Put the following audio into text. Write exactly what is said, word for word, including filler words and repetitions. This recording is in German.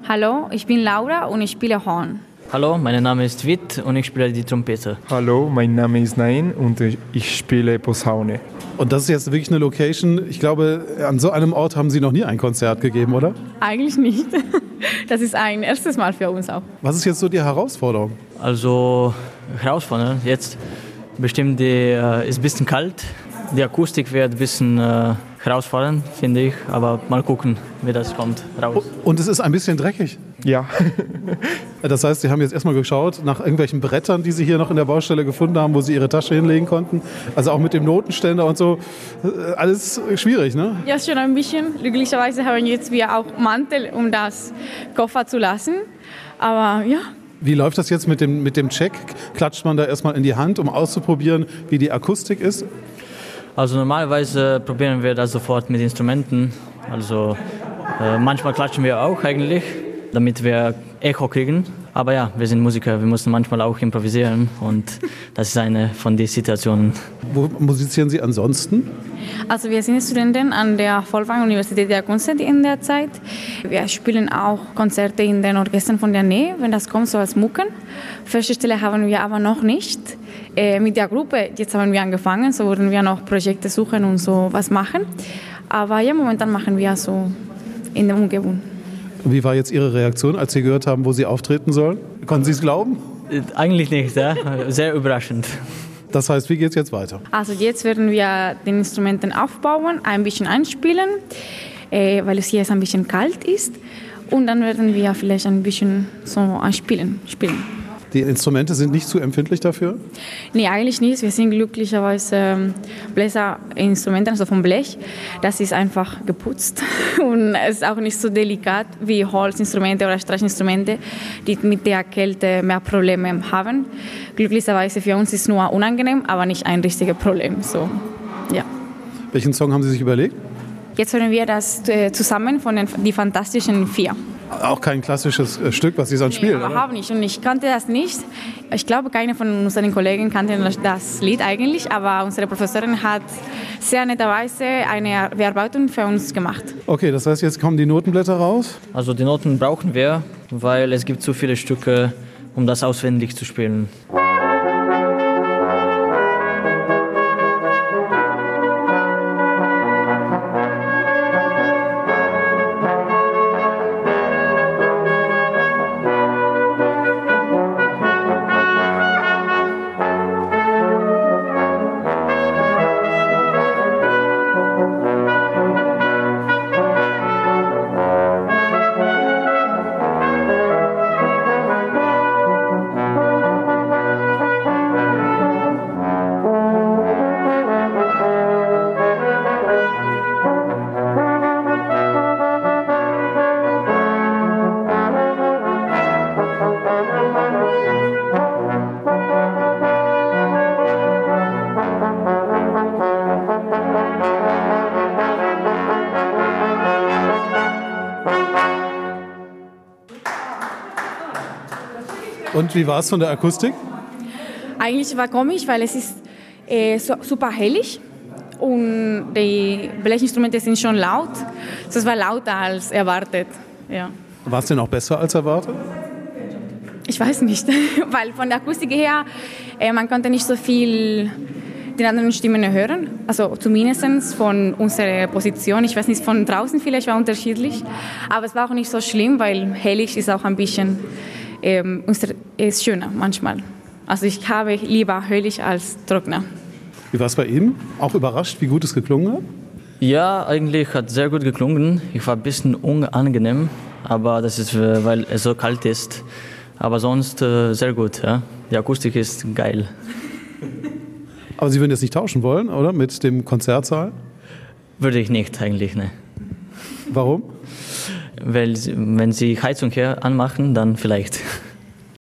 Hallo, ich bin Laura und ich spiele Horn. Hallo, mein Name ist Witt und ich spiele die Trompete. Hallo, mein Name ist Nain und ich spiele Posaune. Und das ist jetzt wirklich eine Location, ich glaube, an so einem Ort haben Sie noch nie ein Konzert gegeben, oder? Eigentlich nicht. Das ist ein erstes Mal für uns auch. Was ist jetzt so die Herausforderung? Also, Herausforderung, jetzt bestimmt die, äh, ist ein bisschen kalt. Die Akustik wird ein bisschen äh, herausfordernd, finde ich, aber mal gucken, wie das kommt raus. Und es ist ein bisschen dreckig. Ja. Das heißt, Sie haben jetzt erstmal geschaut nach irgendwelchen Brettern, die Sie hier noch in der Baustelle gefunden haben, wo Sie Ihre Tasche hinlegen konnten. Also auch mit dem Notenständer und so. Alles schwierig, ne? Ja, schon ein bisschen. Glücklicherweise haben jetzt wir auch Mantel, um das Koffer zu lassen. Aber ja. Wie läuft das jetzt mit dem, mit dem Check? Klatscht man da erstmal in die Hand, um auszuprobieren, wie die Akustik ist? Also normalerweise probieren wir das sofort mit Instrumenten. Also äh, manchmal klatschen wir auch eigentlich, damit wir Echo kriegen. Aber ja, wir sind Musiker, wir müssen manchmal auch improvisieren und das ist eine von den Situationen. Wo musizieren Sie ansonsten? Also wir sind Studenten an der Folkwang-Universität der Künste in der Zeit. Wir spielen auch Konzerte in den Orchestern von der Nähe, wenn das kommt, so als Mucken. Feste Stelle haben wir aber noch nicht. Äh, mit der Gruppe, jetzt haben wir angefangen, so würden wir noch Projekte suchen und so was machen. Aber ja, momentan machen wir so in der Umgebung. Wie war jetzt Ihre Reaktion, als Sie gehört haben, wo Sie auftreten sollen? Konnten Sie es glauben? Eigentlich nicht, ja? Sehr überraschend. Das heißt, wie geht es jetzt weiter? Also jetzt werden wir die Instrumenten aufbauen, ein bisschen einspielen, äh, weil es hier jetzt ein bisschen kalt ist. Und dann werden wir vielleicht ein bisschen so einspielen, spielen. Die Instrumente sind nicht zu empfindlich dafür? Nee, eigentlich nicht. Wir sind glücklicherweise Bläserinstrumente, also vom Blech. Das ist einfach geputzt und es ist auch nicht so delikat wie Holzinstrumente oder Streichinstrumente, die mit der Kälte mehr Probleme haben. Glücklicherweise für uns ist es nur unangenehm, aber nicht ein richtiges Problem. So, ja. Welchen Song haben Sie sich überlegt? Jetzt hören wir das zusammen von den Die Fantastischen Vier. Auch kein klassisches äh, Stück, was Sie sonst Nee, spielen, überhaupt oder? nicht. Und ich kannte das nicht. Ich glaube, keine von unseren Kollegen kannte das Lied eigentlich, aber unsere Professorin hat sehr netterweise eine Bearbeitung für uns gemacht. Okay, das heißt, jetzt kommen die Notenblätter raus. Also die Noten brauchen wir, weil es gibt zu viele Stücke, um das auswendig zu spielen. Und wie war es von der Akustik? Eigentlich war komisch, weil es ist äh, so, super hellig und die Blechinstrumente sind schon laut. Also es war lauter als erwartet. Ja. War es denn auch besser als erwartet? Ich weiß nicht, weil von der Akustik her, äh, man konnte nicht so viel die anderen Stimmen hören, also zumindest von unserer Position. Ich weiß nicht, von draußen vielleicht war unterschiedlich, aber es war auch nicht so schlimm, weil hellig ist auch ein bisschen ähm, ist schöner manchmal. Also ich habe lieber hellig als trockener. Wie war es bei Ihnen? Auch überrascht, wie gut es geklungen hat? Ja, eigentlich hat es sehr gut geklungen. Ich war ein bisschen unangenehm, aber das ist, weil es so kalt ist. Aber sonst äh, sehr gut. Ja? Die Akustik ist geil. Aber Sie würden jetzt nicht tauschen wollen, oder? Mit dem Konzertsaal? Würde ich nicht eigentlich, ne. Warum? Weil wenn Sie Heizung hier anmachen, dann vielleicht.